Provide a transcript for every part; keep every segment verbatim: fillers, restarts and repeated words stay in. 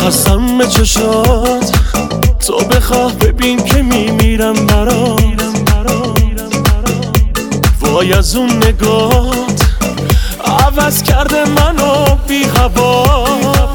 هستم به چشات، تو بخواه ببین که میمیرم برات. وای از اون نگات عوض کرده منو بی هوا.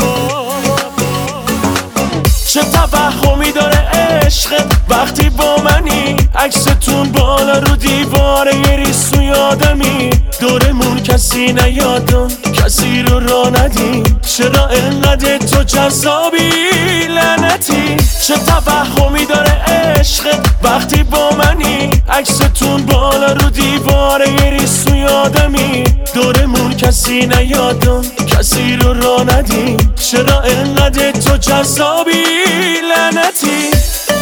چه توهمی داره عشق وقتی با منی، عکستون بالا رو دیواره یه ریسو یادمی. دورمون کسی نیادم، کسی رو را ندیم، چرا انقدر تو جذابی لعنتی؟ چه توهمی داره عشق وقتی با منی، عکستون بالا رو دیواره یه ریسو یادمی. دورمون کسی نیادم، کسی رو را ندیم، چرا انقدر تو جذابی لعنتی؟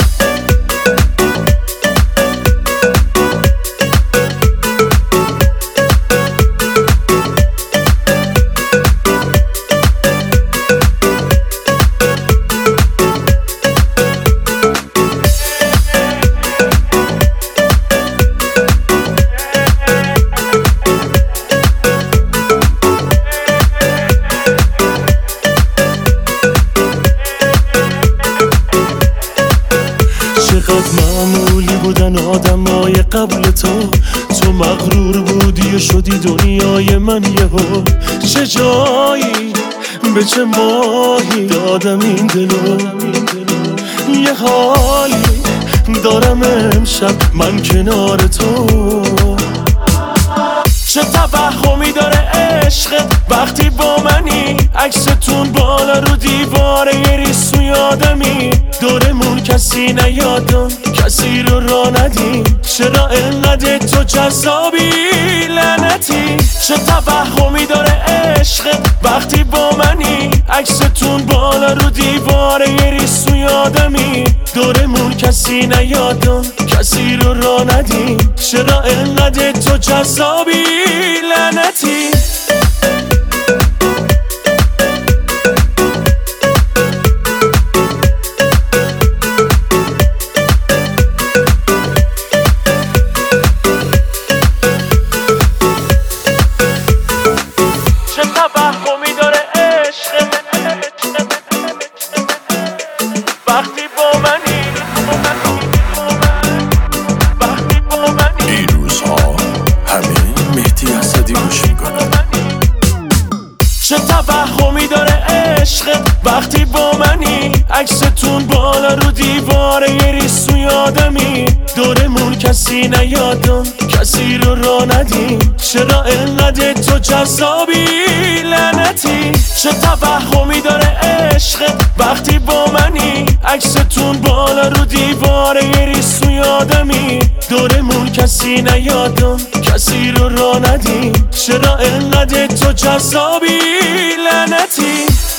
چقدر معمولی بودن آدمای قبل تو، تو مغرور بودی و شدی دنیای من یهو. چه جایی به چه ماهی دادم این دلو، یه حالی دارم امشب من کنار تو. چه توهمی داره عشق وقتی با منی، عکستون بالا رو دیواره یه ریسو یادمی. دورمون کسی نیادم، کسی رو را ندیم، چرا انقدر تو جذابی لعنتی؟ چه توهمی داره عشق وقتی با منی، عکستون بالا رو دیواره یه ریسو یادمی. دورمون کسی نیادم، کسی رو را ندیم، چرا انقدر تو جذابی لعنتی؟ چه توهمی داره عشق وقتی با منی، وقتی با منی. این روزها همه مهدی اسدی گوش میکنن. چه توهمی داره عشق وقتی با منی، عکستون بالا رو دیواره یه ریسو یادمی. دورمون کسی نیادم، کسی رو را ندیم، چرا انقدر تو جذابی لعنتی؟ چه توهمی داره عشق وقتی با منی، عکستون بالا رو دیواره یه ریسو یادمی. دورمون کسی نیادم، کسی رو را ندیم، چرا انقدر تو جذابی لعنتی؟